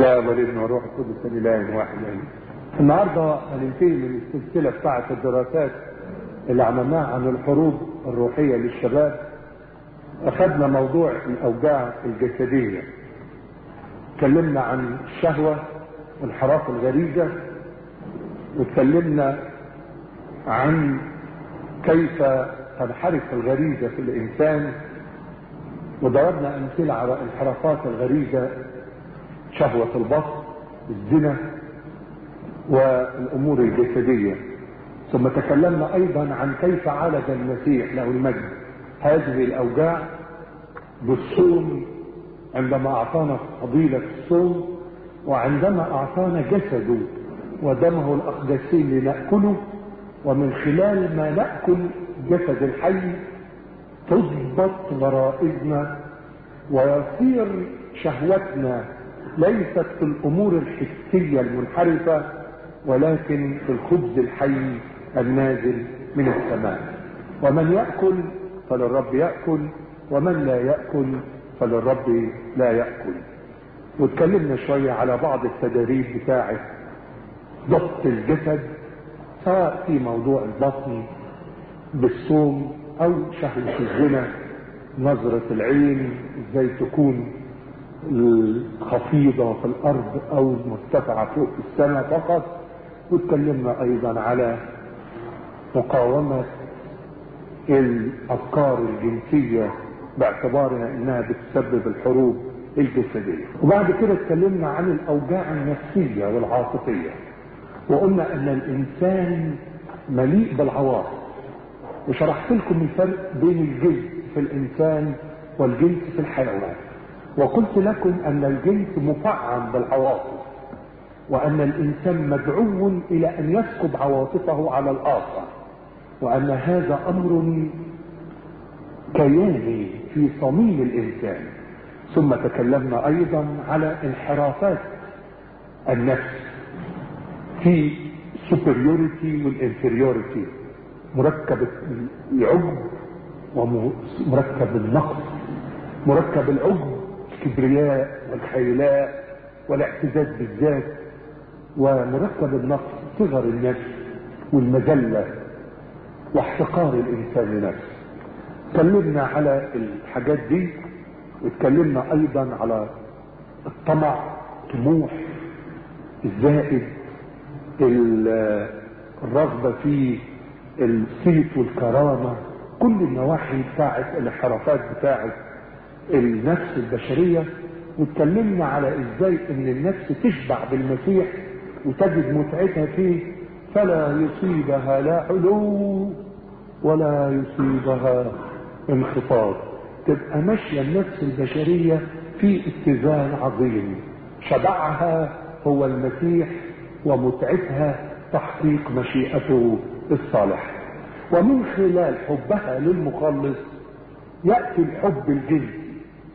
لا والابن والروح القدس الاله واحد. النهارده هننتهي من السلسله بتاعه الدراسات اللي عملناها عن الحروب الروحيه للشباب. اخذنا موضوع الاوجاع الجسديه، اتكلمنا عن الشهوه وانحراف الغريزه، واتكلمنا عن كيف تنحرف الغريزه في الانسان، وضربنا امثله على انحرافات الغريزه: شهوه البطن، الزنا، والامور الجسديه. ثم تكلمنا ايضا عن كيف عالج المسيح له المجد هذه الاوجاع بالصوم، عندما اعطانا فضيله الصوم، وعندما اعطانا جسده ودمه الاقدسين لناكله، ومن خلال ما ناكل جسد الحي تضبط غرائزنا ويصير شهوتنا ليست في الامور الحسيه المنحرفه، ولكن في الخبز الحي النازل من السماء. ومن ياكل فللرب ياكل، ومن لا ياكل فللرب لا ياكل. واتكلمنا شويه على بعض التدريب بتاعه ضبط الجسد، سواء في موضوع البطن بالصوم او شهوه الزنا، نظره العين ازاي تكون الخفيضه في الارض او مرتفعه فوق السماء فقط. واتكلمنا ايضا على مقاومه الافكار الجنسيه باعتبارها انها بتسبب الحروب الجسديه. وبعد كده اتكلمنا عن الاوجاع النفسيه والعاطفيه، وقلنا ان الانسان مليء بالعواطف، وشرحت لكم الفرق بين الجنس في الانسان والجنس في الحيوان، وقلت لكم ان الجنس مفعم بالعواطف، وان الانسان مدعو الى ان يسكب عواطفه على الاخر، وان هذا امر كياني في صميم الانسان. ثم تكلمنا ايضا على انحرافات النفس في superiority والinferiority، مركب العجب ومركب النقص. مركب العجب الكبرياء والخيلاء والاعتزاز بالذات، ومركب النقص صغر النفس والمذله واحتقار الانسان لنفسه. اتكلمنا على الحاجات دي، واتكلمنا ايضا على الطمع، الطموح الزائد، الرغبه في الصيت والكرامه، كل النواحي بتاعت الانحرافات بتاعت النفس البشريه. واتكلمنا على ازاي ان النفس تشبع بالمسيح وتجد متعتها فيه، فلا يصيبها لا علو ولا يصيبها انخفاض، تبقى ماشيه النفس البشريه في اتزان عظيم. شبعها هو المسيح، ومتعتها تحقيق مشيئته الصالحه. ومن خلال حبها للمخلص ياتي الحب الجنسي،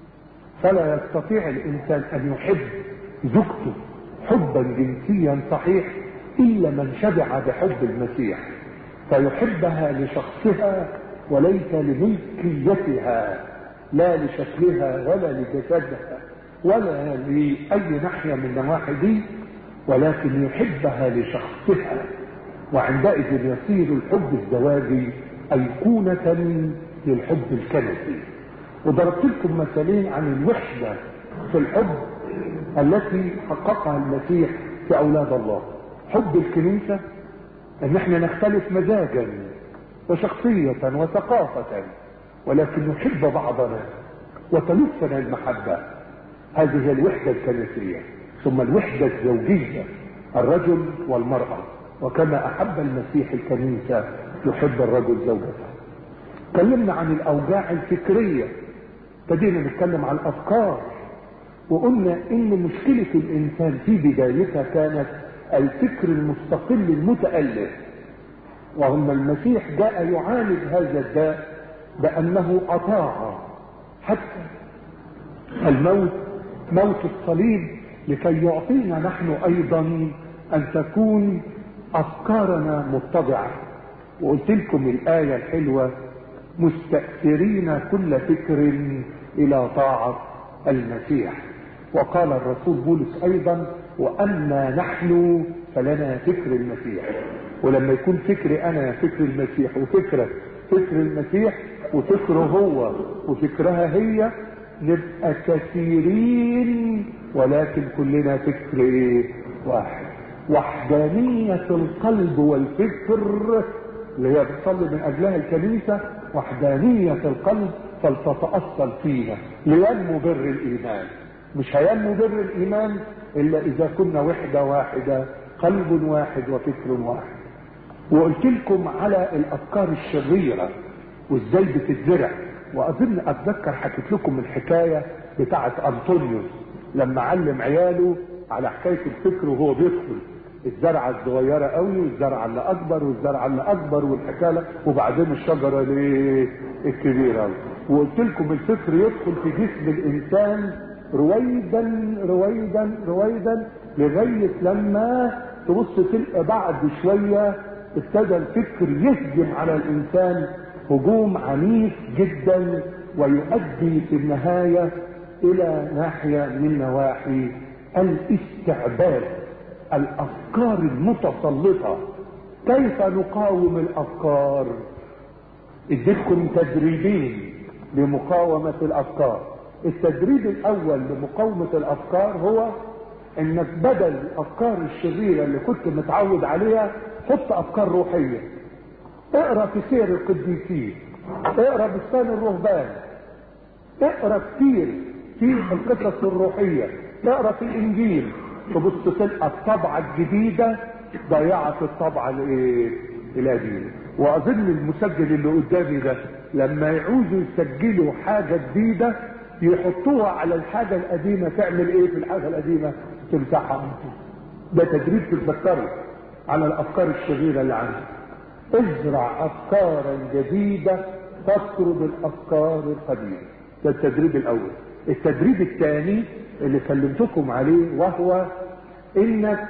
فلا يستطيع الانسان ان يحب زوجته حبا جنسيا صحيح الا من شبع بحب المسيح، فيحبها لشخصها وليس لملكيتها، لا لشكلها ولا لجسدها ولا لاي ناحيه من النواحي دي، ولكن يحبها لشخصها. وعندئذ يصير الحب الزواجي ايقونه للحب الكنسي. وضربت لكم مثالين عن الوحده في الحب التي حققها المسيح في اولاد الله. حب الكنيسه ان احنا نختلف مزاجا وشخصيه وثقافه، ولكن نحب بعضنا وتلفنا المحبه. هذه هي الوحده الكنسيه. ثم الوحده الزوجيه، الرجل والمراه، وكما احب المسيح الكنيسه يحب الرجل زوجته. تكلمنا عن الاوجاع الفكريه، ابتدينا نتكلم عن الافكار، وقلنا ان مشكله الانسان في بدايتها كانت الفكر المستقل المتالف، وان المسيح جاء يعالج هذا الداء بانه اطاع حتى الموت، موت الصليب، لكي يعطينا نحن ايضا ان تكون افكارنا متضعه. وقلت لكم الايه الحلوه: مستأثرين كل فكر الى طاعة المسيح. وقال الرسول بولس ايضا: واما نحن فلنا فكر المسيح. ولما يكون فكري انا فكر المسيح، وفكرك فكر المسيح، وفكره هو وفكرها هي، نبقى كثيرين ولكن كلنا فكر واحد. وحدانية القلب والفكر اللي هي بتصلي من اجلها الكنيسة، وحدانية القلب فلتتأصل فينا لينمو بر الايمان. مش هينمو بر الايمان الا اذا كنا وحدة واحدة، قلب واحد وفكر واحد. وقلت لكم على الافكار الشريرة وازاي بتتزرع، واظن اتذكر حكيت لكم الحكاية بتاعت انطونيوس لما علم عياله على حكاية الفكر وهو بيدخل الزرعة الصغيرة قوي والزرعة اللي اكبر والزرعة اللي اكبر والحكاية، وبعدين الشجرة الكبيرة. وقلت لكم الفكر يدخل في جسم الانسان رويدا رويدا رويدا لغاية لما تبص تلقى بعد شوية ابتدى الفكر يهجم على الانسان هجوم عنيف جدا، ويؤدي في النهاية الى ناحية من نواحي الاستعباد، الافكار المتسلطة. كيف نقاوم الافكار؟ اديتكم تدريبين لمقاومة الافكار. التدريب الاول لمقاومة الافكار هو انك بدل الافكار الشريرة اللي كنت متعود عليها حط افكار روحية. اقرا في سير القديسين، اقرا بستان الرهبان، اقرا كتير في القصص الروحية، اقرا في الانجيل، تبص تلقى الطبعة الجديدة ضيعت الطبعة القديمة. واظن المسجل اللي قدامي ده لما يعوزوا يسجلوا حاجة جديدة يحطوها على الحاجة القديمة، تعمل ايه في الحاجة القديمة؟ تمسحها. ده تدريب تتذكره على الافكار الشريرة اللي عندك. ازرع افكارا جديدة تطرد الافكار القديمة. ده التدريب الاول. التدريب الثاني اللي كلمتكم عليه وهو انك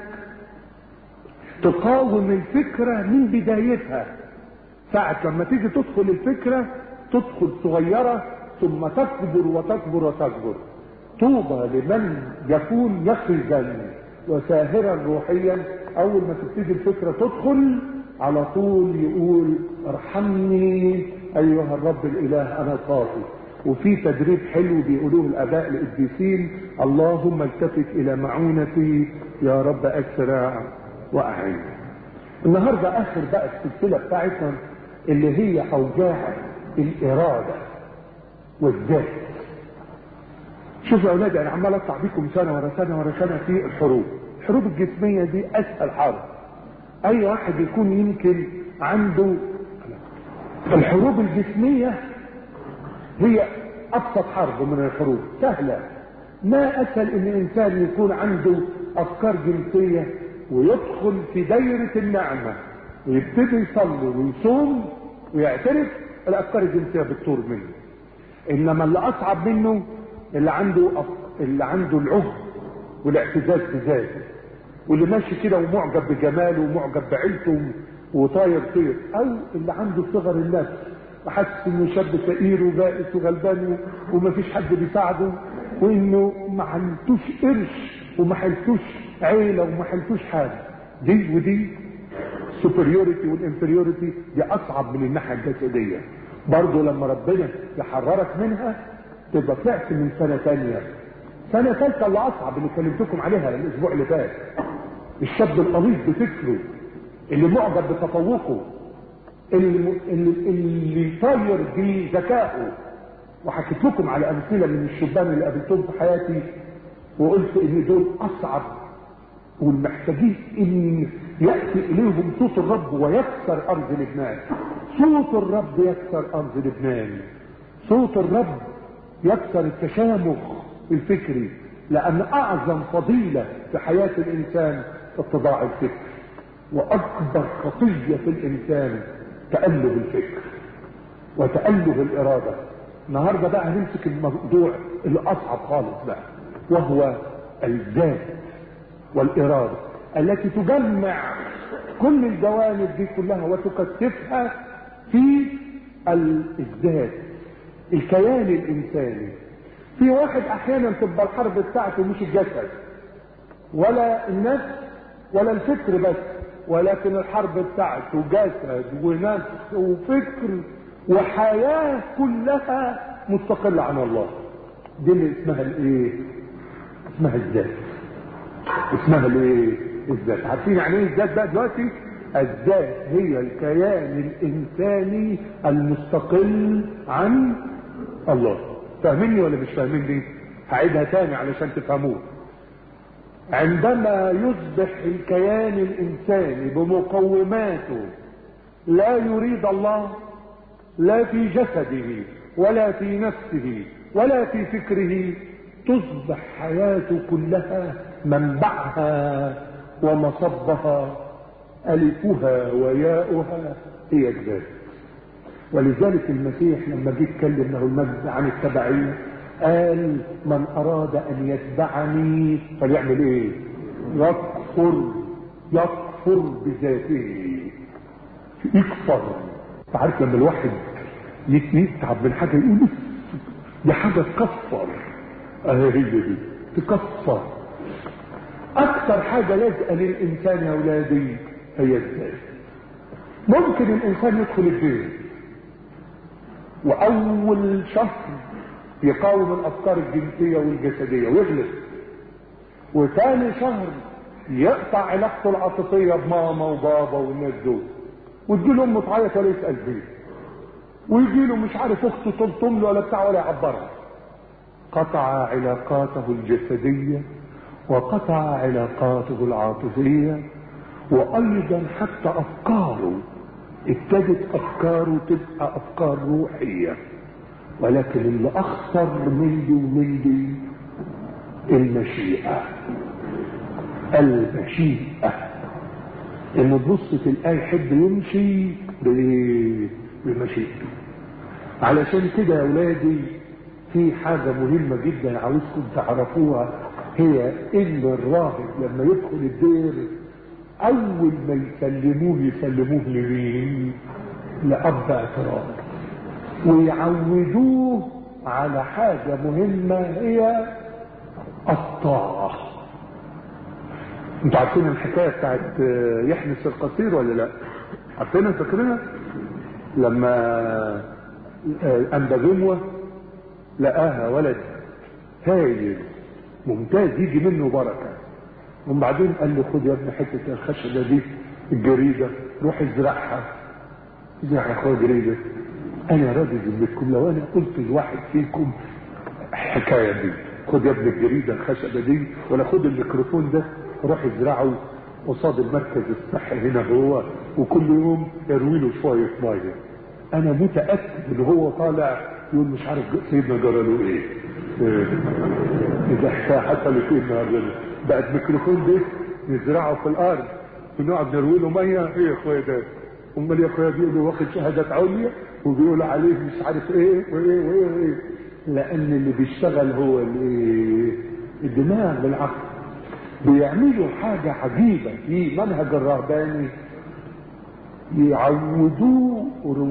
تقاوم الفكرة من بدايتها. ساعة لما تيجي تدخل الفكرة تدخل صغيرة ثم تكبر وتكبر وتكبر. طوبى لمن يكون يقظا وساهرا روحيا، اول ما تبتدي الفكرة تدخل على طول يقول: ارحمني ايها الرب الاله انا خاطئ. وفي تدريب حلو بيقولوه الاباء القديسين: اللهم التفت الى معونتي يا رب اسرع واعين. النهارده اخر بقى السلسله بتاعتنا اللي هي اوجاع الاراده والذات. شوفوا يا اولاد، انا عمال اطلع بيكم سنه ورا سنه ورا سنه في الحروب الجسميه دي اسهل حرب. اي واحد يكون يمكن عنده الحروب الجسميه هي ابسط حرب من الحروب، سهله. ما اسهل ان انسان يكون عنده افكار جنسيه ويدخل في دايره النعمه ويبتدي يصلي ويصوم ويعترف، الافكار الجنسيه بتطور منه. انما اللي اصعب منه اللي عنده العجب والاعتزاز بذاته، واللي ماشي كده ومعجب بجماله ومعجب بعيلته وطاير طير، او اللي عنده صغر النفس وحاسس انه شاب فقير وبائس وغلبان ومفيش حد بيساعده، وانه ما حلتوش قرش وما حلتوش عيله وما حلتوش حاجه. دي ودي السوبريوريتي والانفيريوريتي دي اصعب من الناحيه الجسديه. برضه لما ربنا يحررك منها تبقى طلعت من سنه ثانيه. سنه ثالثه اللي اصعب اللي كلمتكم عليها الاسبوع اللي فات، الشاب القليل بفكره اللي معجب بتفوقه اللي طاير بذكائه. وحكيت لكم على امثله من الشبان اللي قابلتهم في حياتي وقلت ان دول اصعب والمحتاجين ان ياتي اليهم صوت الرب ويكسر ارض لبنان. صوت الرب يكسر ارض لبنان، صوت الرب يكسر التشامخ الفكري، لان اعظم فضيله في حياه الانسان اتضاع الفكر، واكبر خطيه في الانسان تأله الفكر وتأله الإرادة. النهاردة بقى هنمسك الموضوع اللي أصعب خالص بقى، وهو الذات والإرادة التي تجمع كل الجوانب دي كلها وتكثفها في الذات، الكيان الإنساني. في واحد احيانا تبقى الحرب بتاعته مش الجسد ولا النفس ولا الفكر بس، ولكن الحرب بتاعته جسد ونفس وفكر وحياة كلها مستقلة عن الله. دي اللي اسمها الايه؟ اسمها الذات. اسمها الايه؟ الذات. عارفين يعني ايه الذات بقى دلوقتي؟ الذات هي الكيان الانساني المستقل عن الله. فاهميني ولا مش فاهميني؟ هعيدها تاني علشان تفهموه. عندما يصبح الكيان الانساني بمقوماته لا يريد الله، لا في جسده ولا في نفسه ولا في فكره، تصبح حياته كلها منبعها ومصبها ألفها وياؤها هي الذات. ولذلك المسيح لما جه يتكلم له المجد عن التبعية قال من أراد أن يتبعني فليعمل إيه؟ يكفر بذاته، يكفر. تعرف لما الواحد يتعب من حاجة يقول دي حاجة تكفر، هي دي تكفر. أكثر حاجة لازقة للإنسان يا أولادي هي الذات. ممكن الإنسان يدخل الدين وأول شهر يقاوم الأفكار الجنسية والجسدية ويغلب، وثاني شهر يقطع علاقته العاطفية بماما وبابا والناس دول، وتجيله أمه تعيط ولا يسأل فيه، ويجيله مش عارف أخته تلطم له ولا بتاع ولا يعبرها. قطع علاقاته الجسدية وقطع علاقاته العاطفية، وأيضا حتى أفكاره ابتدت أفكاره تبقى أفكار روحية. ولكن اللي أخطر من دي ومن دي المشيئة. إنه تبص تلاقي يحب يمشي بمشيئته. علشان كده يا أولادي في حاجة مهمة جدا عاوزكم تعرفوها، هي إن الراهب لما يدخل الدير أول ما يسلموه لمين؟ لأب اعتراف، ويعودوه على حاجة مهمة هي الطاعة. انتوا عارفين الحكاية بتاعت يحنس القصير ولا لا؟ عارفينها فاكرينها؟ لما أندغموة لقاها ولد هايل ممتاز يجي منه بركة، وبعدين قال له خد يا ابن حتة الخشبة دي الجريدة روح ازرعها. ازرع يا اخويا جريدة، انا راضي ذمتكم لو انا قلت لواحد فيكم الحكاية دي خد يا ابن الجريدة الخشبة دي، ولا خد الميكروفون ده روح ازرعه قصاد المركز الصحي هنا هو، وكل يوم يروي له شوية مية. انا متأكد ان هو طالع يقول مش عارف سيدنا جرى له ايه. اذا حصلت ايه النهارده بقت ميكروفون ده نزرعه في الارض ونقعد نروي له ميه. ايه يا اخويا ده؟ امال يا اخويا بيقولوا واخد شهادات عليا وبيقولوا عليه مش عارف ايه وايه وايه وايه، لان اللي بيشتغل هو الدماغ بالعقل. بيعملوا حاجه عجيبه في منهج الرهباني، يعودوه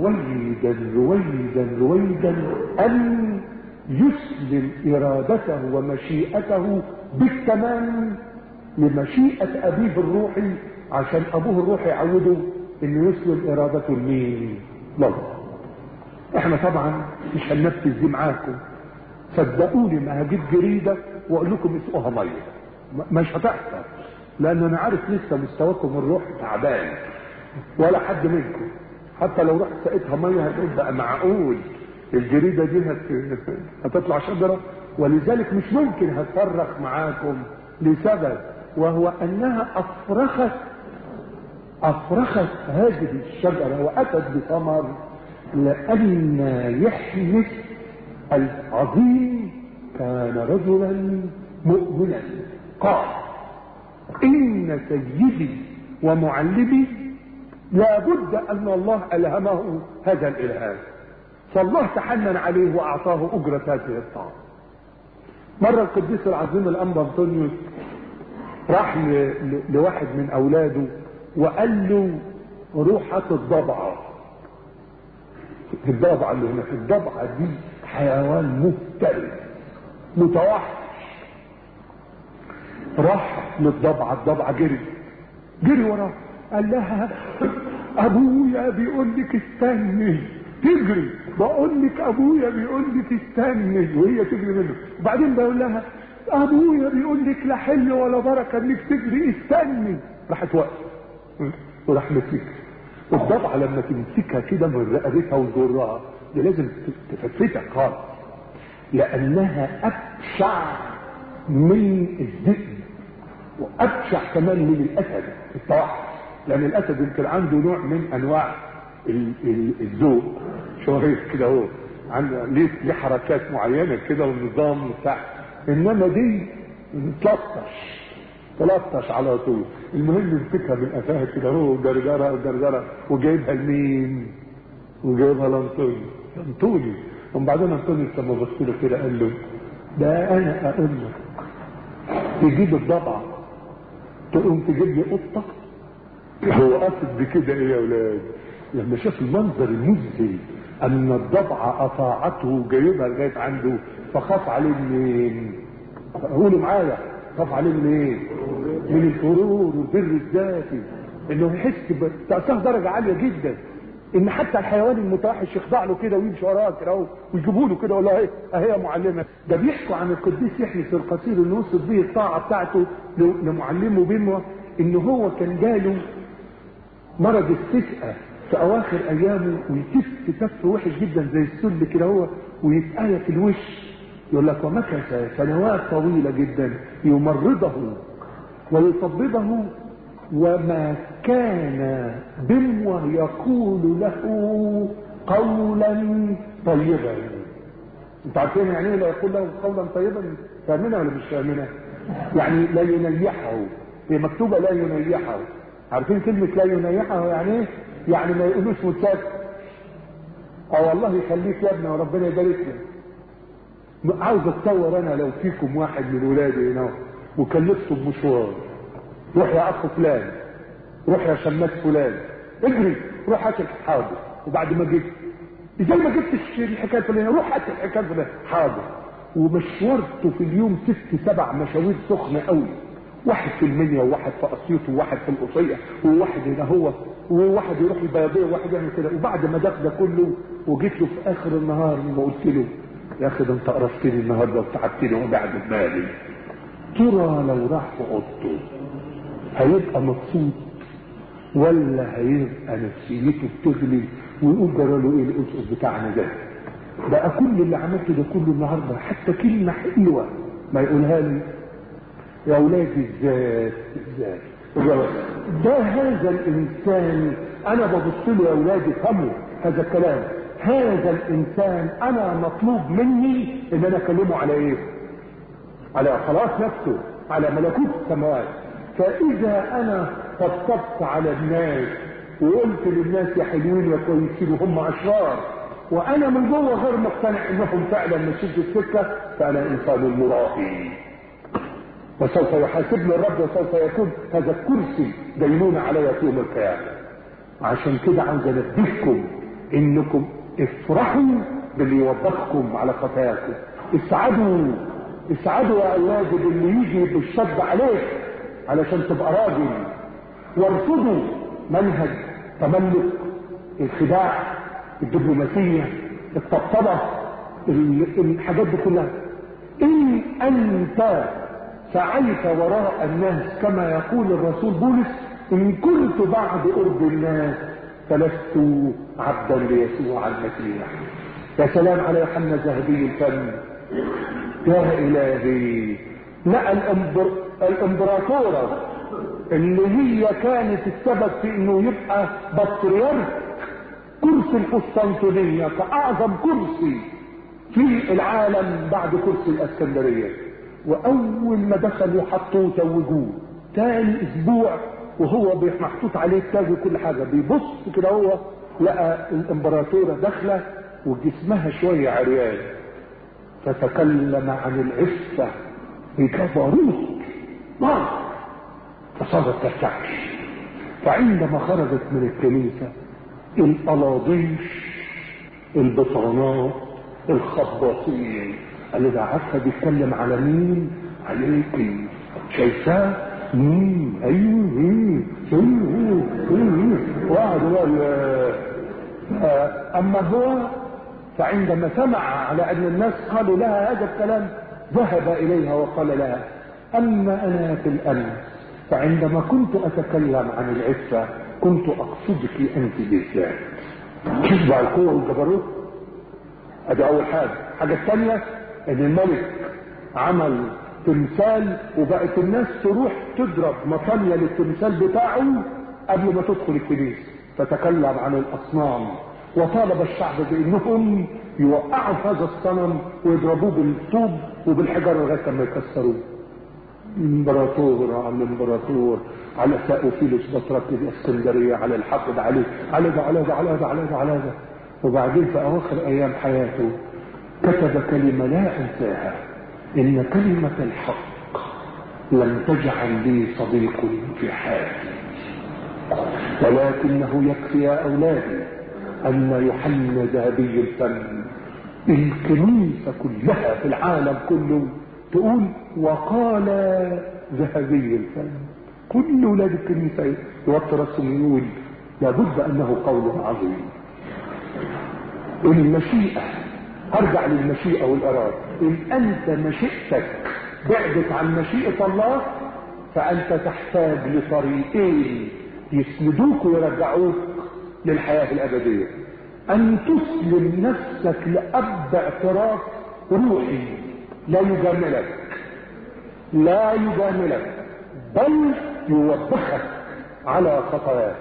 رويدا ان يسلم ارادته ومشيئته بالتمام لمشيئة ابيه الروحي، عشان ابوه الروحي يعوده انه يسلم ارادته لمين؟ لله. احنا طبعا مش هننفذ دي معاكم، صدقوني ما هجيب جريدة واقول لكم اسقوها ميه، مش هتحصل، لان انا عارف لسه مستواكم الروح تعبان، ولا حد منكم حتى لو رحت سقيتها ميه هتقول بقى معقول الجريدة دي هتطلع شجرة. ولذلك مش ممكن هتصرخ معاكم لسبب، وهو انها افرخت هذه الشجرة واتت بثمر، لان يحنس العظيم كان رجلا مؤمنا قال ان سيدي ومعلمي لابد ان الله الهمه هذا الالهام، فالله تحنن عليه واعطاه اجرة هذه الطاعة. مرة القديس العظيم الانبا انطونيوس راح لواحد من اولاده وقال له روح هات الضبعة اللي هنا، الضبعة دي حيوان مفترس متوحش. راح للضبعة، الضبعة جري وراه، قال لها ابويا بيقول لك استني. تجري، بقول لك ابويا بيقول لك استني، وهي تجري منه. وبعدين بقول لها ابويا بيقول لك لا حل ولا بركه انك تجري، استني. راحت واقفه وراح مسكها. الضبعه لما تمسكها كده من رقبتها وتجرها دي لازم تفتتك خالص، لانها ابشع من الذئب وابشع كمان من الاسد التوحش. لان الاسد يمكن عنده نوع من انواع الذوق شويه كده، هو عنده ليه حركات معينه كده والنظام بتاع، انما دي تلطش على طول. المهم يمسكها من قفاها كده هو جرجره وجايبها لمين؟ وجايبها لانطوني. وبعدين انطوني لما بص له كده قال له ده انا اقول لك تجيب الضبعه تقوم تجيب لي قطه؟ هو قصد بكده ايه يا اولاد؟ لما شاف المنظر المذهل ان الضبعه اطاعته جايبها لغايه عنده، فخاف عليه منين؟ قولوا معايا، خاف عليه منين؟ من الغرور والبر الذاتي، انه يحس بتأثير درجه عاليه جدا، ان حتى الحيوان المتوحش يخضع له كده ويمشي وراه كده ويجيبوا له كده ولا اهي يا معلمه. ده بيحكوا عن القديس يحيى القصير اللي وصف به الطاعه بتاعته لمعلمه بيموه، ان هو كان جاله مرض السكه في اواخر ايامه ويتف وحش جدا زي السل كده هو ويتقايا في الوش. يقول لك ومكث سنوات طويله جدا يمرضه ويطببه، وما كان بموه يقول له قولا طيبا. انت عارفين يعني ايه لا يقول له قولا طيبا؟ فاهمينها ولا مش فاهمينها؟ يعني لا ينيحه، هي مكتوبه لا ينيحه. عارفين كلمه لا ينيحه يعني ايه؟ يعني ما يقولوش متسكت، او والله يخليك يا ابني وربنا يبارك لك. عاوز اتصور انا لو فيكم واحد من ولادي هنا وكلفته بمشوار، روح يا اخ فلان، روح يا شماس فلان، اجري روح هات الحاضر، وبعد ما جيت ازاي ما جبتش الحكايه الفلانيه؟ روح هات الحكايه الفلانيه، حاضر. ومشورته في اليوم 6-7 مشاوير سخنه قوي، واحد في المنيا وواحد في اسيوط وواحد في القصيه وواحد هنا هو وواحد يروح البياضيه وواحد يعمل كده. وبعد ما ده كله وجيت له في اخر النهار ما قلت له يا اخي ده انت قرفتني النهارده وتعبتني وقعد دماغي، ترى لو راح في اوضته هيبقى مبسوط ولا هيبقى نفسيته بتغلي ويقول جرى له ايه الاسقف بتاعنا ده؟ بقى كل اللي عملته ده كله النهارده حتى كلمه حلوه ما يقولها لي. يا اولادي الذات ده هذا الانسان انا ببص له يا اولادي فهموا هذا الكلام. هذا الانسان انا مطلوب مني ان انا اكلمه على ايه؟ على خلاص نفسه، على ملكوت السماوات. فاذا انا طبطبت على الناس وقلت للناس يا حلوين يا كويسين وهم اشرار، وانا من جوه غير مقتنع انهم فعلا مشيت السكه، فانا انسان مرائي وسوف يحاسبني الرب وسوف يكون هذا الكرسي دينونة علي في يوم القيامه. عشان كده عاوز انبهكم انكم افرحوا باللي يوبخكم على خطاياكم، اسعدوا يا اولادي باللي يجي بالشد عليك علشان تبقى راجل، وارفضوا منهج تملك الخداع الدبلوماسيه الطبطبه الحاجات دي كلها. ان انت سعيت وراء الناس كما يقول الرسول بولس ان كنت بعد قرب الناس فلست عبدا ليسوع المسيح. يا سلام على يوحنا ذهبي الفم، يا الهي. لا الامبراطوره اللي هي كانت السبب في انه يبقى بطريرك كرسي القسطنطينيه كاعظم كرسي في العالم بعد كرسي الاسكندريه، واول ما دخلوا حطوه توجوه تاني اسبوع وهو محطوط عليه التاج وكل حاجه، بيبص كده هو لقى الامبراطوره داخله وجسمها شويه عريان، فتكلم عن العفه بجبروت نار فصارت ترتعش. فعندما خرجت من الكنيسه القلاضيش البطانات الخباطين قال له ده عارفه بيتكلم على مين؟ عليكي. شايفاه؟ ايوه وقعد اما هو فعندما سمع على ان الناس قالوا لها هذا الكلام ذهب اليها وقال لها: اما انا في الامس فعندما كنت اتكلم عن العفه كنت اقصدك انت بالذات. تشبع القوه والجبروت. ادي اول حاجه. الحاجه الثانيه ان الملك عمل تمثال وبقت الناس تروح تضرب مطاليه للتمثال بتاعه قبل ما تدخل الكنيسه، فتكلم عن الاصنام وطالب الشعب بانهم يوقعوا هذا الصنم ويضربوه بالطوب وبالحجر لغايه ما يكسروه. امبراطور على الامبراطور، على ساوفيلوس بطرك الاسكندريه، على الحقد عليه، على ده على ده على ده على ده على ده. وبعدين في اواخر ايام حياته كتب كلمه لا انساها: ان كلمه الحق لم تجعل لي صديق في حياتي، ولكنه يكفي يا اولادي ان يوحنا ذهبي الفم الكنيسه كلها في العالم كله تقول وقال ذهبي الفم. كل اولاد الكنيسه يوتر راسهم يقول لابد انه قول عظيم. المشيئه، هرجع للمشيئه والاراده. ان انت مشيئتك بعدت عن مشيئه الله فانت تحتاج لطريقين يسندوك ويرجعوك للحياه الابديه: ان تسلم نفسك لاب اعتراف روحي لا يجاملك بل يوبخك على خطاياك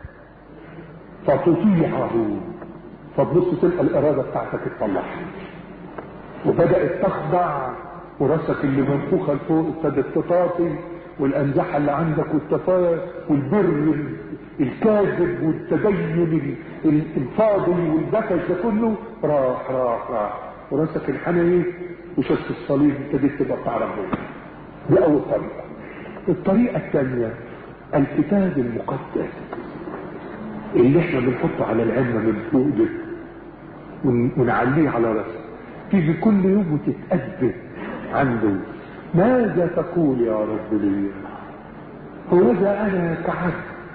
فتطيعه، فتبص تلقى الاراده بتاعتك اتطلعت وبدات تخضع، وراسك اللي منفوخه لفوق ابتدت تطاطي، والانزحه اللي عندك والتفايا والبر الكاذب والتدين الفاضي والبكش ده كله راح وراسك انحنى وشفت الصليب ابتديت تبقى بتاع ربنا. دي اول طريقه. الطريقه الثانيه الكتاب المقدس اللي احنا بنحطه على العلم من فوق ده ونعليه على راسه، تيجي كل يوم وتتأدب عنده: ماذا تقول يا رب لي؟ هوذا انا كعبد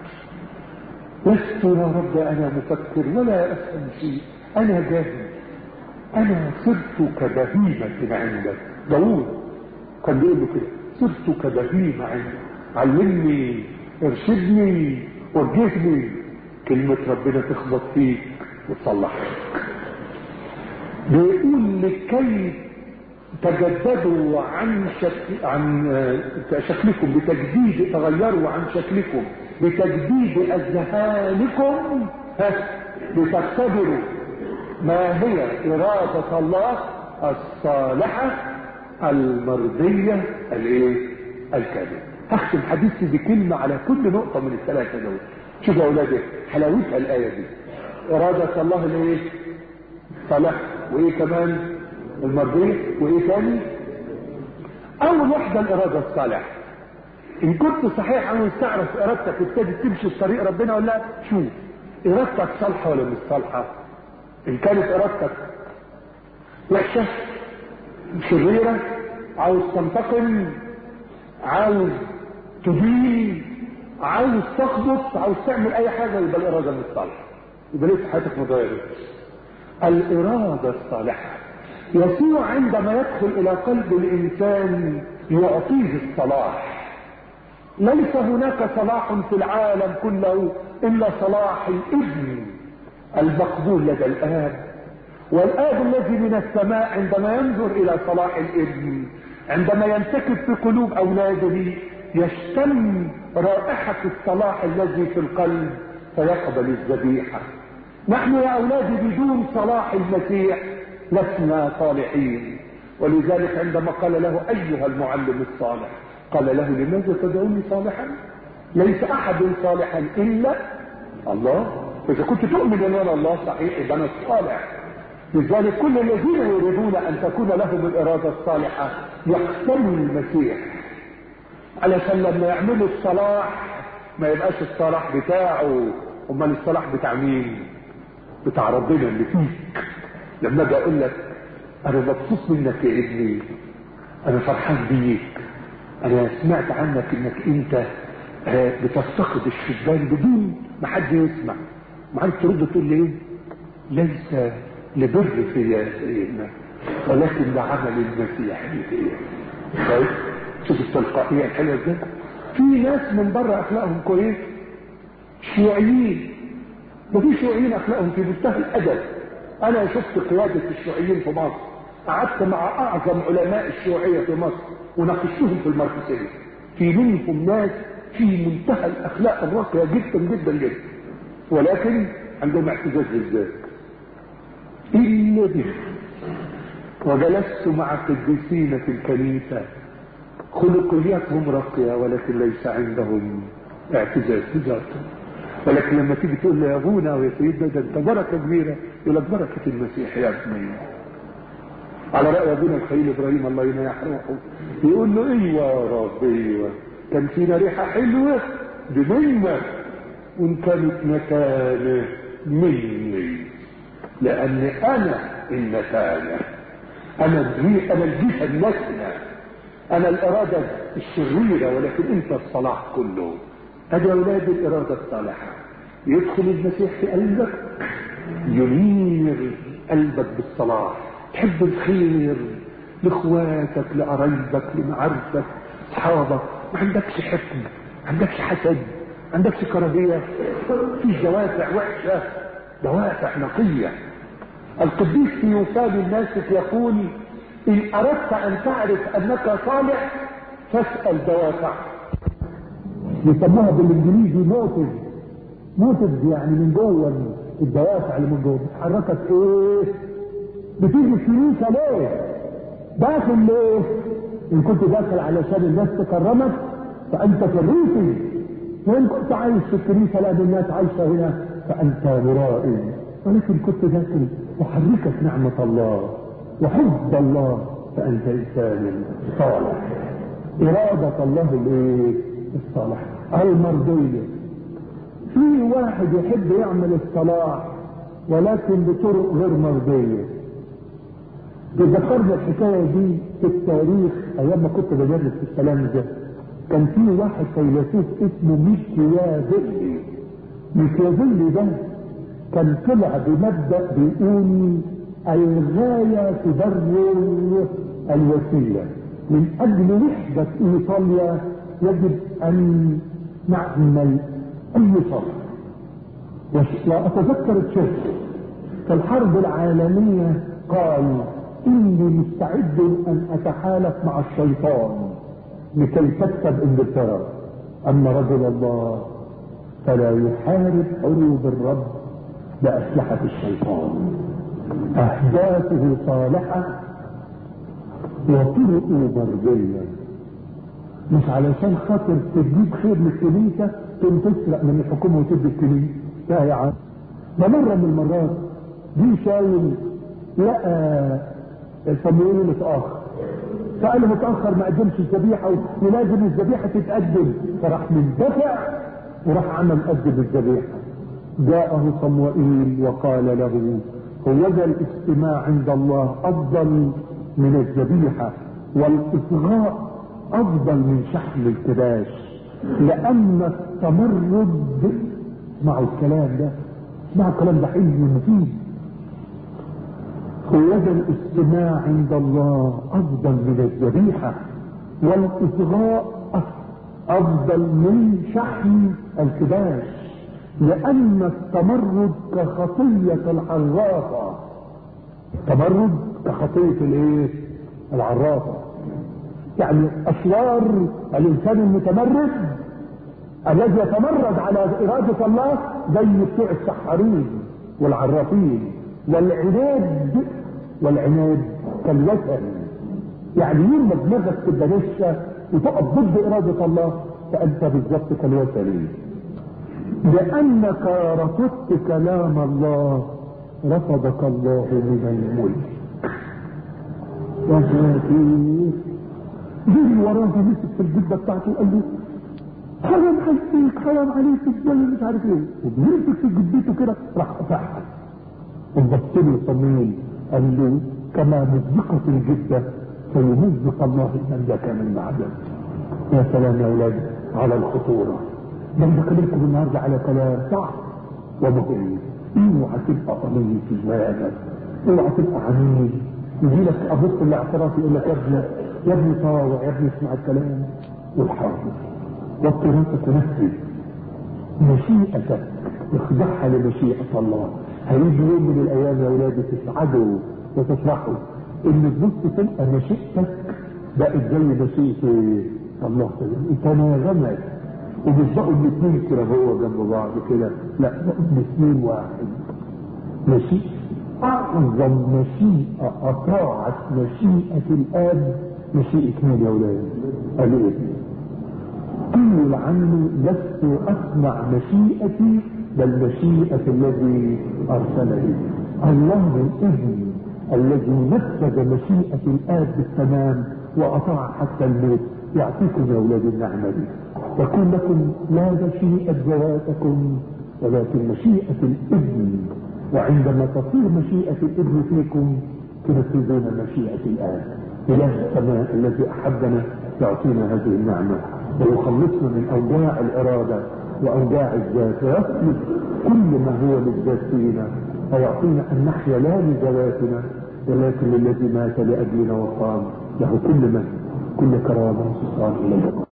لست يا رب انا مفكر ولا افهم شيء، انا جاهل، انا صرت كبهيمة عندك. داوود كان بيقول له كده: صرت كبهيمة عندك، علمني، ارشدني، وجهني. كلمة ربنا تخبط فيك وتصلحك. بيقول لكي تجددوا عن شكلكم بتجديد، تغيروا عن شكلكم بتجديد اذهانكم لتختبروا ما هي إرادة الله الصالحة المرضية الكاملة. هختم حديثي بكلمة على كل نقطة من الثلاثة دول. شوفوا يا أولادي حلاوتها الآية دي: إرادة الله صالحة، وإيه كمان؟ المرضية. وإيه تاني؟ أول واحدة الإرادة الصالحة. إن كنت صحيح عاوز تعرف إرادتك ابتدت تمشي في طريق ربنا ولا لا، شوف إرادتك صالحة ولا مش صالحة. إن كانت إرادتك وحشة شريرة، عاوز تنتقم، عاوز تدين، عاوز تخبط، عاوز تعمل أي حاجة، يبقى الإرادة مش صالحة، يبقى ليه حياتك متغيرة. الإرادة الصالحة يسوع عندما يدخل إلى قلب الإنسان يعطيه الصلاح. ليس هناك صلاح في العالم كله إلا صلاح الابن المقبول لدى الآب، والآب الذي من السماء عندما ينظر إلى صلاح الابن، عندما ينتكب في قلوب أولاده يشتم رائحة الصلاح الذي في القلب فيقبل الذبيحة. نحن يا أولادي بدون صلاح المسيح لسنا صالحين، ولذلك عندما قال له أيها المعلم الصالح قال له: لماذا تدعوني صالحا؟ ليس أحد صالحا إلا الله. فإذا كنت تؤمن أن أنا الله صحيح يبقى أنا الصالح. لذلك كل الذين يريدون أن تكون لهم الإرادة الصالحة يقتنوا المسيح، علشان لما يعملوا الصلاح ما يبقاش الصلاح بتاعه، امال الصلاح بتاع مين؟ بتاع ربنا اللي فيك. لما اجي اقول لك انا مبسوط منك يا ابني، انا فرحان بيك، انا سمعت عنك انك انت بتفتقد الشبان بدون ما حد يسمع. معاك ترد تقول لي ايه؟ ليس لبر في سيدنا ولكن لعمل المسيح فيه. طيب شوف التلقائيه الحلوه ازاي. في ناس من بره اخلاقهم كويس، شيوعيين، وفي شيوعيين اخلاقهم في منتهى الادب. انا شفت قياده الشيوعيين في مصر، قعدت مع اعظم علماء الشيوعيه في مصر وناقشتهم في الماركسيه. في منهم ناس في منتهى الاخلاق الراقيه جدا جدا جدا، ولكن عندهم اعتزاز بالذات. الا به. وجلست مع قديسين في الكنيسه خلقياتهم راقيه ولكن ليس عندهم اعتزاز بذاتهم. ولكن لما تيجي تقول له يا ابونا ويا سيدنا ده انت بركه كبيره، يقول لك بركه المسيح يا ابني. على راي ابونا الخليل ابراهيم الله ينيح روحه، يقول له ايوه يا رب ايوه، كان فينا ريحه حلوه دي منك، وان كانت نتانه مني، لان انا النتانه، انا الجهه النتنه، انا الاراده الشريره، ولكن انت الصلاح كله. ادي اولاد الاراده الصالحه. يدخل المسيح في قلبك ينير قلبك بالصلاح، تحب الخير لاخواتك لقرايبك لمعارفك اصحابك، ما عندكش حقد، ما عندكش حسد، ما عندكش كراهيه، في دوافع وحشه، دوافع نقيه. القديس ثيوفان الناسك يقول ان اردت ان تعرف انك صالح فاسال دوافع. يسموها بالانجليزي موتيف يعني من جوه، الدوافع اللي من جوه بتحركك ايه؟ بتيجي الكنيسه ليه؟ داخل ليه؟ ان كنت داخل علشان الناس تكرمك فانت كريسي، وان كنت عايش في الكنيسه لان الناس عايشه هنا فانت مرائي، ولكن كنت داخل تحركك نعمه الله وحب الله فانت انسان صالح. اراده الله الايه؟ الصالح المرضيه. في واحد يحب يعمل الصلاح ولكن بطرق غير مرضيه. تذكرنا الحكايه دي في التاريخ ايام ما كنت بدرس في الكلام ده. كان في واحد فيلسوف اسمه ميكيافيلي ده كان طلع بمبدا بيقول الغايه تبرر الوسيله. من اجل وحده ايطاليا يجب ان نعمل اي صلح. واتذكر تشرشل في الحرب العالميه قال اني مستعد ان اتحالف مع الشيطان لكي تكسب انجلترا، اما رجل الله فلا يحارب حروب الرب باسلحه الشيطان. اهدافه صالحه وطرقه مرضيه، مش علشان خاطر تجيب خير للكنيسه تقوم تسرق من الحكومه وتدي الكنيسه. لا يا عم، ده مره من المرات دي شايل لقى صموئيل متاخر، فقال له متاخر ما قدمش الذبيحه ولازم الذبيحه تتقدم، فراح مندفع وراح عمل قدم الذبيحه. جاءه صموئيل وقال له هوذا الاجتماع عند الله افضل من الذبيحه، والاصغاء افضل من شحم الكباش، لان التمرد، اسمعوا الكلام ده، اسمعوا الكلام ده حلو ومفيد. هوذا الاجتماع عند الله افضل من الذبيحه، والاصغاء افضل من شحم الكباش، لان التمرد كخطيه العرافه. التمرد كخطيه الايه؟ العرافه. يعني اشرار الانسان المتمرد الذي يتمرد على اراده الله زي بتوع السحارين والعرافين. والعناد كالوثن، يعني يوم ما دماغك تبقى نشة وتقف ضد اراده الله فانت بالظبط كالوثن. لانك رفضت كلام الله رفضك الله من الملك. يا ساتر، جري وراه مسك في الجبه بتاعته وقال له حرام عليك حرام عليك ازاي مش عارف ايه، وبيمسك في جبته كده راح قطعها. وبص له صميم قال له كما مزقت الجدة فيمزق الله المملكة من معدن. يا سلام يا أولاد على الخطورة. ده بكلمكم النهارده على كلام صعب ومهم. اوعى تبقى قليل في دماغك، اوعى تبقى عنيد. يجي لك ابص الاعتراف يقول لك يا ابني طاوع، يا ابني اسمع الكلام والحاضر واضطرارك ونفسي مشيئتك اخضعها لمشيئة الله. هيجي يوم من الايام يا اولادي تسعدوا وتفرحوا ان تبص تلقى مشيئتك بقت زي مشيئة الله تناغمت، ومش بقوا الاثنين كده هو جنب بعض كده، لا بقوا الاثنين واحد. مشيئة اعظم مشيئة اطاعت مشيئة الاب مشيئة مين يا اولاد؟ الابن. قيل عنه لست اصنع مشيئتي بل مشيئة الذي ارسلني. الله الابن الذي نفذ مشيئة الاب بالتمام واطاع حتى الموت يعطيكم يا اولاد النعمة دي، تكون لكم لا مشيئة ذواتكم ولكن مشيئة الابن، وعندما تصير مشيئة الابن فيكم تنفذون مشيئة الآب. إله السماء الذي أحبنا يعطينا هذه النعمة ويخلصنا من أوجاع الإرادة وأوجاع الذات، ويصلح كل ما هو للذات فينا، ويعطينا أن نحيا لا لذواتنا ولكن للذي مات لأجلنا وقام له كل من كل كرامة وسلطان إليه.